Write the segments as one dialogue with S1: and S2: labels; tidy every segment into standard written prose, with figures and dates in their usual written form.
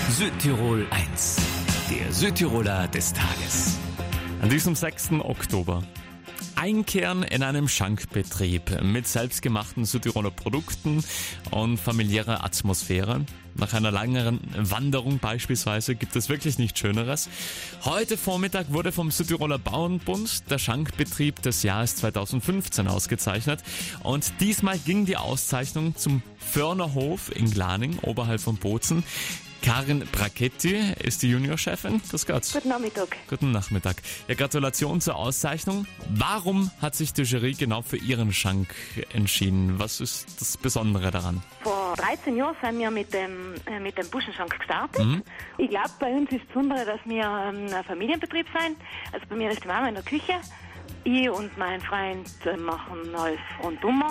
S1: Südtirol 1, der Südtiroler des Tages. An diesem 6. Oktober. Einkehren in einem Schankbetrieb mit selbstgemachten Südtiroler Produkten und familiärer Atmosphäre. Nach einer längeren Wanderung beispielsweise gibt es wirklich nichts Schöneres. Heute Vormittag wurde vom Südtiroler Bauernbund der Schankbetrieb des Jahres 2015 ausgezeichnet. Und diesmal ging die Auszeichnung zum Förnerhof in Glaning, oberhalb von Bozen. Karin Brachetti ist die Juniorchefin. Grüß Gott.
S2: Guten Nachmittag.
S1: Guten Nachmittag. Ja, Gratulation zur Auszeichnung. Warum hat sich die Jury genau für Ihren Schank entschieden? Was ist das Besondere daran?
S2: Vor 13 Jahren sind wir mit dem Buschenschank gestartet. Ich glaube, bei uns ist das Besondere, dass wir ein Familienbetrieb sind. Also bei mir ist die Mama in der Küche. Ich und mein Freund machen alles rundum.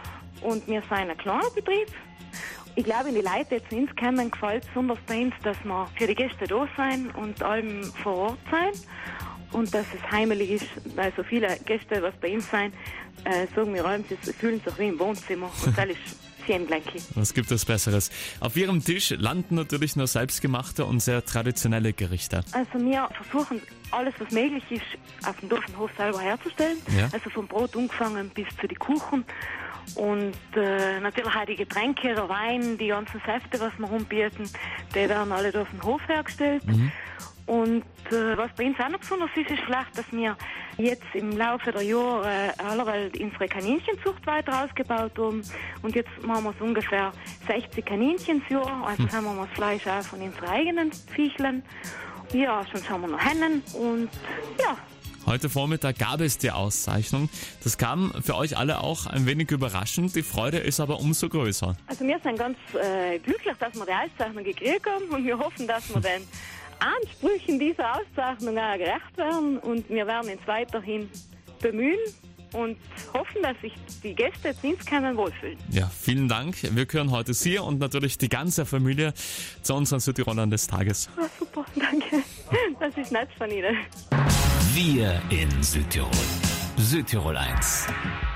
S2: Und wir sind ein kleiner Betrieb. Ich glaube, die Leute, die zu uns kommen, gefällt es besonders bei uns, dass wir für die Gäste da sind und allem vor Ort sein. Und dass es heimelig ist, weil so viele Gäste, was bei uns sind, sagen wir allem, sie fühlen sich wie im Wohnzimmer. Und das ist sehr gleich.
S1: Was gibt es Besseres? Auf Ihrem Tisch landen natürlich nur selbstgemachte und sehr traditionelle Gerichte.
S2: Also wir versuchen, alles, was möglich ist, auf dem Dorfenhof selber herzustellen. Ja. Also vom Brot angefangen bis zu den Kuchen. Und natürlich auch die Getränke, der Wein, die ganzen Säfte, was wir rumbieten, die werden alle auf dem Hof hergestellt. Und was bei uns auch noch besonders ist, ist vielleicht, dass wir jetzt im Laufe der Jahre allerweil unsere Kaninchenzucht weiter ausgebaut haben. Und jetzt machen wir so ungefähr 60 Kaninchen im Jahr. Also haben wir das Fleisch auch von unseren eigenen Viechlern. Ja, sonst haben wir noch Hennen und ja.
S1: Heute Vormittag gab es die Auszeichnung. Das kam für euch alle auch ein wenig überraschend. Die Freude ist aber umso größer.
S2: Also wir sind ganz glücklich, dass wir die Auszeichnung gekriegt haben und wir hoffen, dass wir den Ansprüchen dieser Auszeichnung auch gerecht werden und wir werden uns weiterhin bemühen und hoffen, dass sich die Gäste zu uns kommen wohlfühlen.
S1: Ja, vielen Dank. Wir gehören heute Sie und natürlich die ganze Familie zu unseren Südtirolern des Tages.
S2: Oh, super, danke. Das ist nett von Ihnen.
S1: Wir in Südtirol. Südtirol 1.